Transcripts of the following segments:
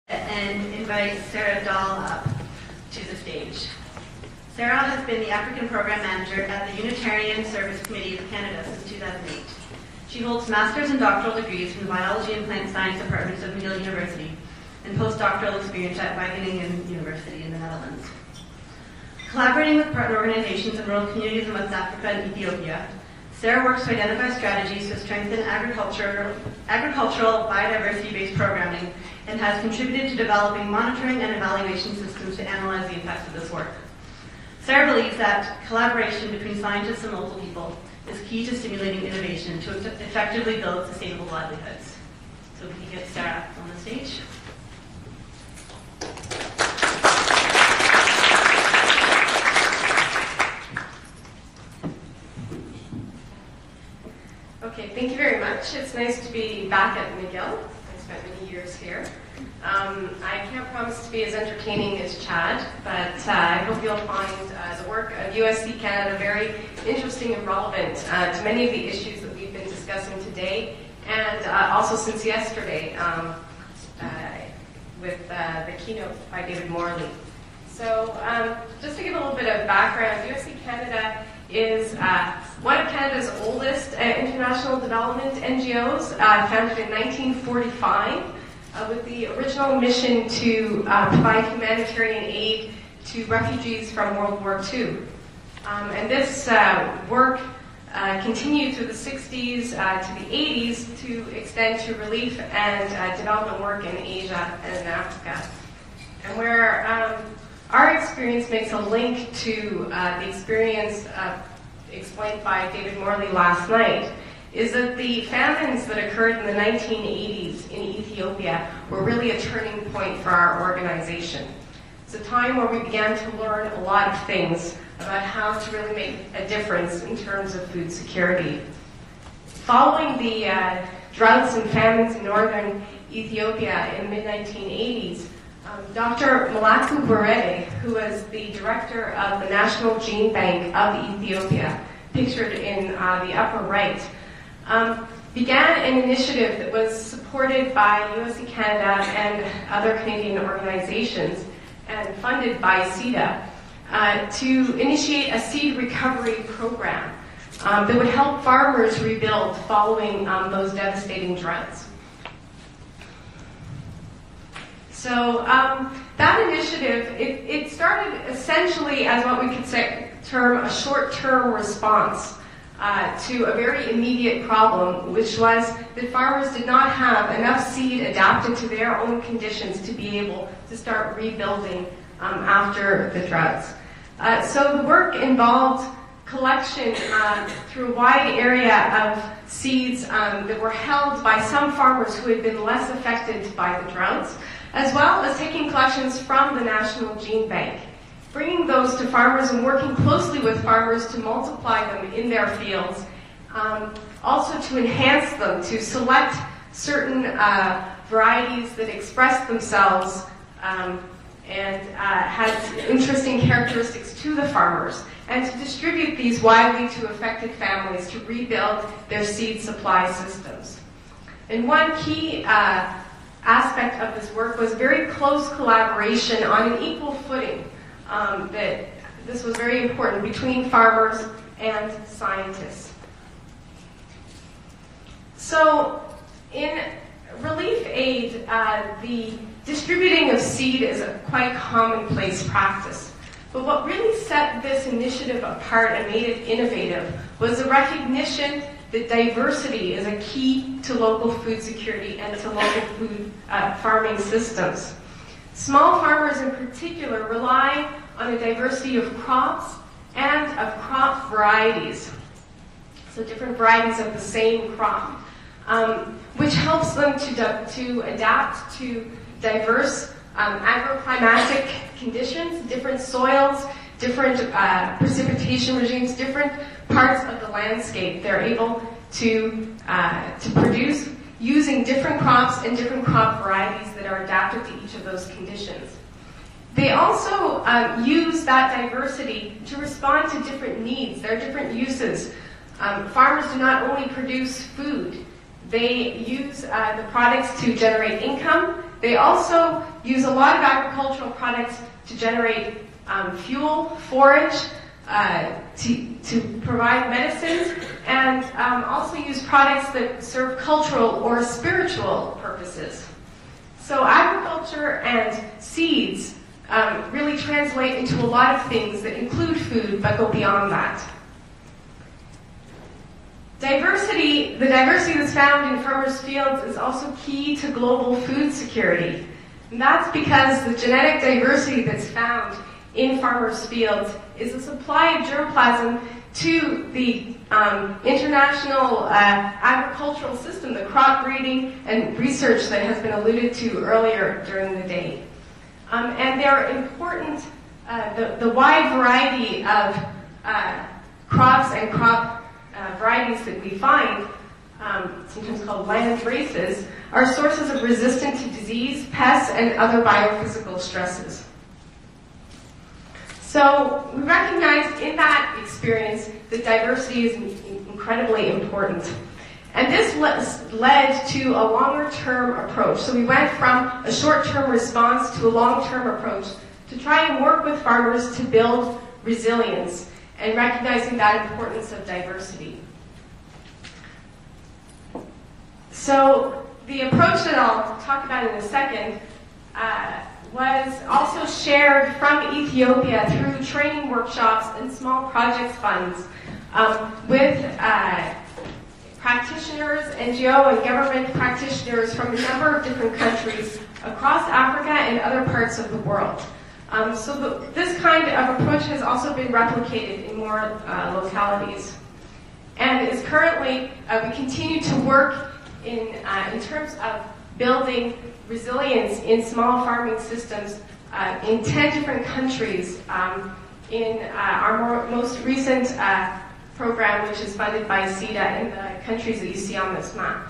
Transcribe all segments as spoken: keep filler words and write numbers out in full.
And invite Sarah Dahl up to the stage. Sarah has been the African Program Manager at the Unitarian Service Committee of Canada since two thousand eight. She holds master's and doctoral degrees from the Biology and Plant Science departments of McGill University and postdoctoral experience at Wageningen University in the Netherlands. Collaborating with partner organizations in rural communities in West Africa and Ethiopia, Sarah works to identify strategies to strengthen agricultural, agricultural biodiversity-based programming and has contributed to developing monitoring and evaluation systems to analyze the effects of this work. Sarah believes that collaboration between scientists and local people is key to stimulating innovation to effectively build sustainable livelihoods. So we can get Sarah on the stage. Okay, thank you very much. It's nice to be back at McGill. I spent many years here. Um, I can't promise to be as entertaining as Chad, but uh, I hope you'll find uh, the work of U S C Canada very interesting and relevant uh, to many of the issues that we've been discussing today, and uh, also since yesterday um, uh, with uh, the keynote by David Morley. So um, just to give a little bit of background, U S C Canada is uh, one of Canada's oldest uh, international development N G Os, uh, founded in nineteen forty-five, uh, with the original mission to uh, provide humanitarian aid to refugees from World War Two. Um, and this uh, work uh, continued through the sixties uh, to the eighties to extend to relief and uh, development work in Asia and in Africa. And where um, our experience makes a link to uh, the experience uh, explained by David Morley last night is that the famines that occurred in the nineteen eighties in Ethiopia were really a turning point for our organization. It's a time where we began to learn a lot of things about how to really make a difference in terms of food security. Following the uh, droughts and famines in northern Ethiopia in the mid nineteen eighties, Um, Doctor Malaku Burede, who was the director of the National Gene Bank of Ethiopia, pictured in uh, the upper right, um, began an initiative that was supported by U S C Canada and other Canadian organizations and funded by SIDA uh, to initiate a seed recovery program um, that would help farmers rebuild following um, those devastating droughts. So um, that initiative, it, it started essentially as what we could say, term a short-term response uh, to a very immediate problem, which was that farmers did not have enough seed adapted to their own conditions to be able to start rebuilding um, after the droughts. Uh, so the work involved collection uh, through a wide area of seeds um, that were held by some farmers who had been less affected by the droughts, as well as taking collections from the National Gene Bank, bringing those to farmers and working closely with farmers to multiply them in their fields, um, also to enhance them, to select certain uh, varieties that express themselves um, and uh, had interesting characteristics to the farmers, and to distribute these widely to affected families to rebuild their seed supply systems. And one key uh, aspect of this work was very close collaboration on an equal footing. Um, that this was very important between farmers and scientists. So in relief aid, uh, the distributing of seed is a quite commonplace practice. But what really set this initiative apart and made it innovative was the recognition that diversity is a key to local food security and to local food uh, farming systems. Small farmers in particular rely on a diversity of crops and of crop varieties, so different varieties of the same crop, um, which helps them to, to adapt to diverse um, agroclimatic conditions, different soils, different uh, precipitation regimes, different parts of the landscape. They're able to, uh, to produce using different crops and different crop varieties that are adapted to each of those conditions. They also um, use that diversity to respond to different needs. There are different uses. Um, farmers do not only produce food, they use uh, the products to generate income, They also use a lot of agricultural products to generate um, fuel, forage, uh, to, to provide medicines, and um, also use products that serve cultural or spiritual purposes. So agriculture and seeds um, really translate into a lot of things that include food but go beyond that. Diversity, the diversity that's found in farmers' fields is also key to global food security. And that's because the genetic diversity that's found in farmers' fields is a supply of germplasm to the um, international uh, agricultural system, the crop breeding and research that has been alluded to earlier during the day. Um, and there are important, uh, the, the wide variety of uh, crops and crop Uh, varieties that we find, um, sometimes called land races, are sources of resistance to disease, pests, and other biophysical stresses. So we recognize in that experience that diversity is incredibly important. And this led to a longer-term approach. So we went from a short-term response to a long-term approach to try and work with farmers to build resilience and recognizing that importance of diversity. So the approach that I'll talk about in a second uh, was also shared from Ethiopia through training workshops and small projects funds um, with uh, practitioners, N G O and government practitioners from a number of different countries across Africa and other parts of the world. Um, so the, this kind of approach has also been replicated in more uh, localities. And is currently, uh, we continue to work in, uh, in terms of building resilience in small farming systems uh, in ten different countries um, in uh, our more, most recent uh, program, which is funded by SIDA in the countries that you see on this map.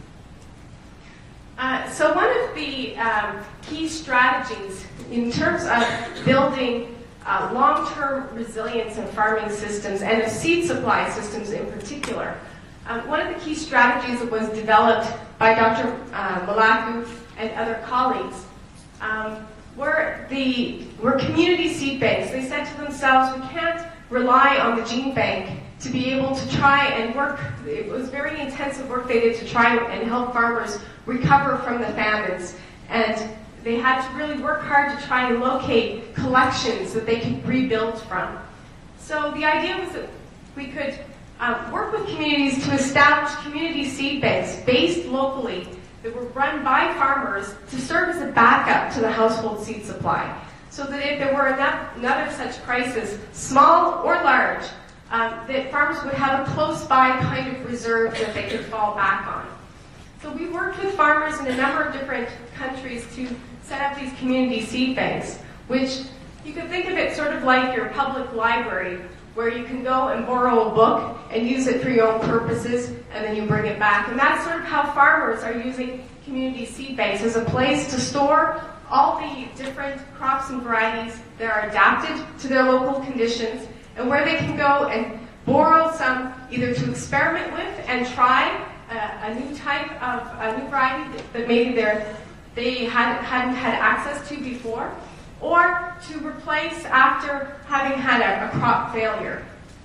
Uh, so one of the um, key strategies in terms of building uh, long-term resilience in farming systems and of seed supply systems in particular, um, one of the key strategies that was developed by Doctor Uh, Malaku and other colleagues um, were, the, were community seed banks. They said to themselves, we can't rely on the gene bank to be able to try and work. It was very intensive work they did to try and help farmers recover from the famines. And they had to really work hard to try and locate collections that they could rebuild from. So the idea was that we could um, work with communities to establish community seed banks based locally that were run by farmers to serve as a backup to the household seed supply. So that if there were another such crisis, small or large, um, that farmers would have a close-by kind of reserve that they could fall back on. So we worked with farmers in a number of different countries to set up these community seed banks, which you can think of it sort of like your public library, where you can go and borrow a book and use it for your own purposes, and then you bring it back. And that's sort of how farmers are using community seed banks, as a place to store all the different crops and varieties that are adapted to their local conditions, and where they can go and borrow some either to experiment with and try a, a new type of a new variety that, that maybe they're, they hadn't, hadn't had access to before, or to replace after having had a, a crop failure.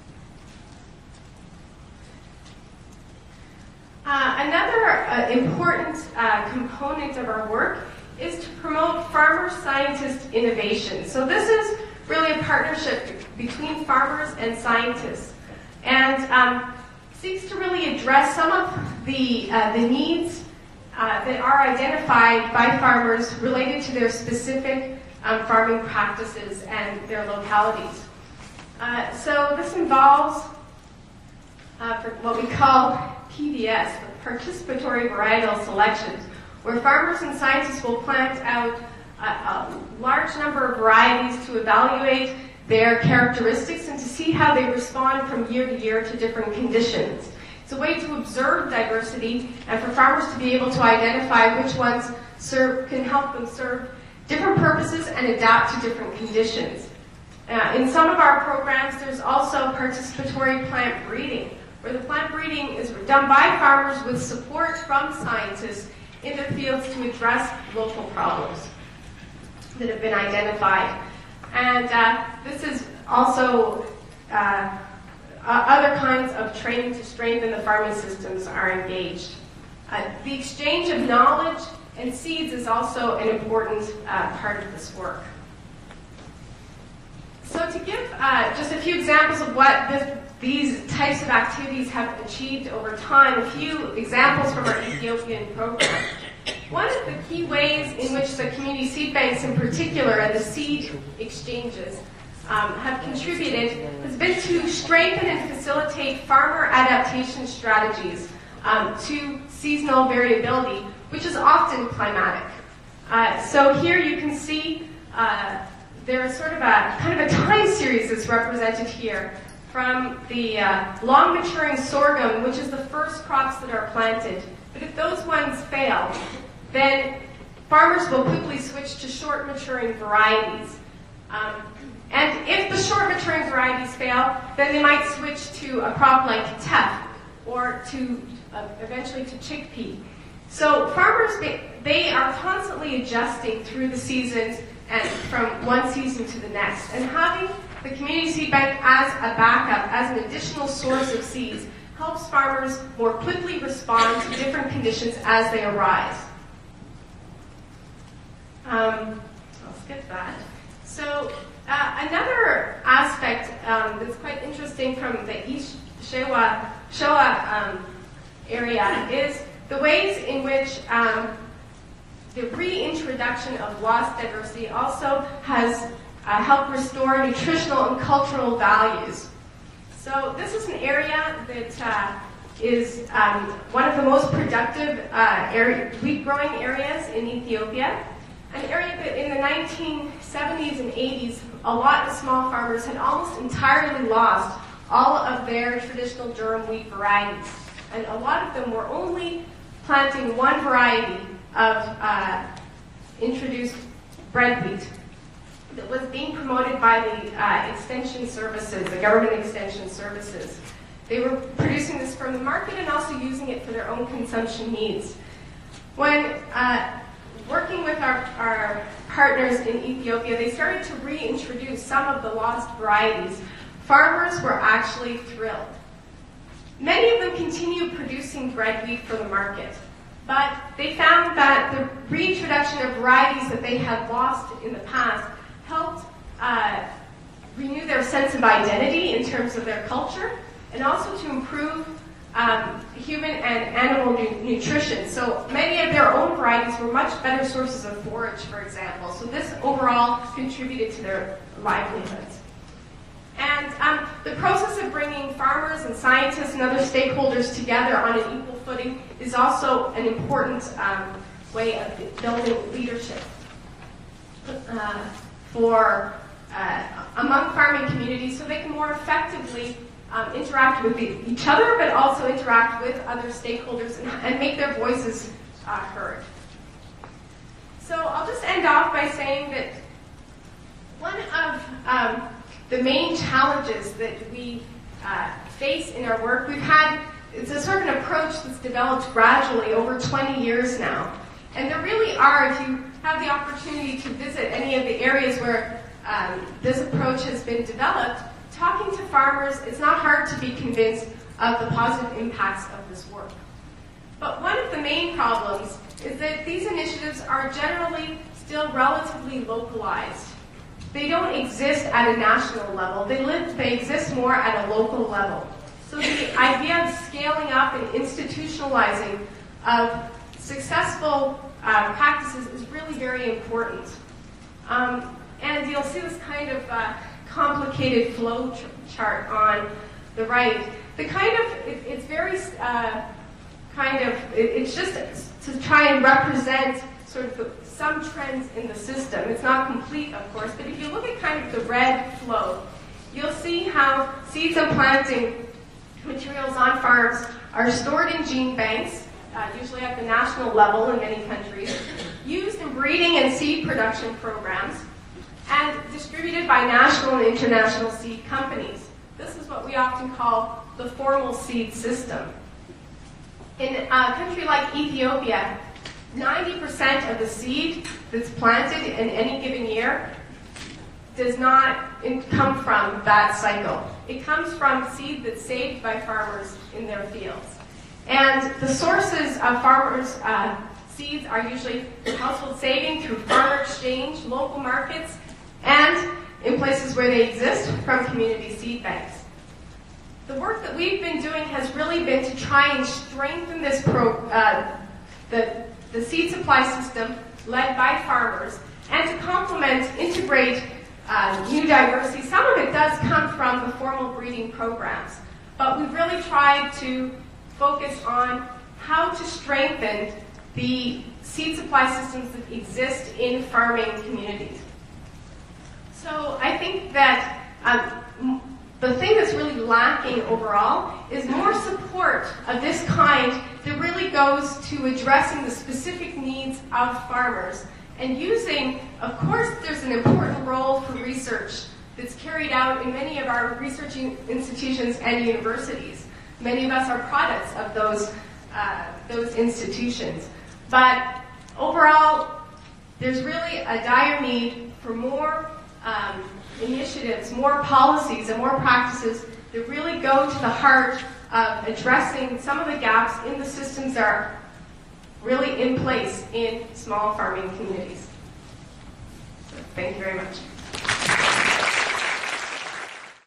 Uh, another uh, important uh, component of our work is to promote farmer-scientist innovation. So this is really a partnership between farmers and scientists, and um, seeks to really address some of the, uh, the needs uh, that are identified by farmers related to their specific um, farming practices and their localities. Uh, so this involves uh, for what we call P V S, the participatory varietal selections, where farmers and scientists will plant out a, a large number of varieties to evaluate their characteristics and to see how they respond from year to year to different conditions. It's a way to observe diversity and for farmers to be able to identify which ones serve, can help them serve different purposes and adapt to different conditions. Uh, in some of our programs, there's also participatory plant breeding, where the plant breeding is done by farmers with support from scientists, in the fields to address local problems that have been identified. And uh, this is also uh, uh, other kinds of training to strengthen the farming systems are engaged. Uh, the exchange of knowledge and seeds is also an important uh, part of this work. So to give uh, just a few examples of what this, these types of activities have achieved over time, a few examples from our Ethiopian program. One of the key ways in which the community seed banks in particular and the seed exchanges um, have contributed has been to strengthen and facilitate farmer adaptation strategies um, to seasonal variability, which is often climatic. Uh, so here you can see uh, there is sort of a kind of a time series that's represented here from the uh, long maturing sorghum, which is the first crops that are planted. But if those ones fail, then farmers will quickly switch to short maturing varieties. Um, and if the short maturing varieties fail, then they might switch to a crop like teff or to uh, eventually to chickpea. So farmers, they, they are constantly adjusting through the seasons and from one season to the next. And having the community seed bank as a backup, as an additional source of seeds, helps farmers more quickly respond to different conditions as they arise. Um, I'll skip that. So uh, another aspect um, that's quite interesting from the East Shewa, Showa um, area is the ways in which um, the reintroduction of lost diversity also has uh, helped restore nutritional and cultural values. So this is an area that uh, is um, one of the most productive uh, area, wheat growing areas in Ethiopia. An area that in the nineteen seventies and eighties, a lot of small farmers had almost entirely lost all of their traditional durum wheat varieties. And a lot of them were only planting one variety of uh, introduced bread wheat that was being promoted by the uh, extension services, the government extension services. They were producing this from the market and also using it for their own consumption needs. When uh, working with our, our partners in Ethiopia, they started to reintroduce some of the lost varieties. Farmers were actually thrilled. Many of them continued producing bread wheat for the market, but they found that the reintroduction of varieties that they had lost in the past helped uh, renew their sense of identity in terms of their culture, and also to improve um, human and animal nu- nutrition. So many of their own varieties were much better sources of forage, for example. So this overall contributed to their livelihoods. And um, the process of bringing farmers and scientists and other stakeholders together on an equal footing is also an important um, way of building leadership uh, for uh, among farming communities, so they can more effectively um, interact with the, each other, but also interact with other stakeholders and, and make their voices uh, heard. So I'll just end off by saying that one of um, the main challenges that we uh, face in our work, we've had, it's a sort of an approach that's developed gradually over twenty years now. And there really are, if you have the opportunity to visit any of the areas where um, this approach has been developed, talking to farmers, it's not hard to be convinced of the positive impacts of this work. But one of the main problems is that these initiatives are generally still relatively localized. They don't exist at a national level. They live, they exist more at a local level. So the idea of scaling up and institutionalizing of successful uh, practices is really very important. Um, and you'll see this kind of uh, complicated flow ch- chart on the right. The kind of, it, it's very uh, kind of, it, it's just to try and represent sort of the, some trends in the system. It's not complete, of course, but if you look at kind of the red flow, you'll see how seeds and planting materials on farms are stored in gene banks, uh, usually at the national level in many countries, used in breeding and seed production programs, and distributed by national and international seed companies. This is what we often call the formal seed system. In a country like Ethiopia, ninety percent of the seed that's planted in any given year does not in, come from that cycle. It comes from seed that's saved by farmers in their fields. And the sources of farmers' uh, seeds are usually household saving through farmer exchange, local markets, and in places where they exist, from community seed banks. The work that we've been doing has really been to try and strengthen this pro, uh, the, the seed supply system led by farmers, and to complement, integrate uh, new diversity. Some of it does come from the formal breeding programs, but we've really tried to focus on how to strengthen the seed supply systems that exist in farming communities. So I think that um, the thing that's really lacking overall is more support of this kind that really goes to addressing the specific needs of farmers and using, of course, there's an important role for research that's carried out in many of our research institutions and universities. Many of us are products of those, uh, those institutions. But overall, there's really a dire need for more um, initiatives, more policies, and more practices that really go to the heart of addressing some of the gaps in the systems that are really in place in small farming communities. So, thank you very much.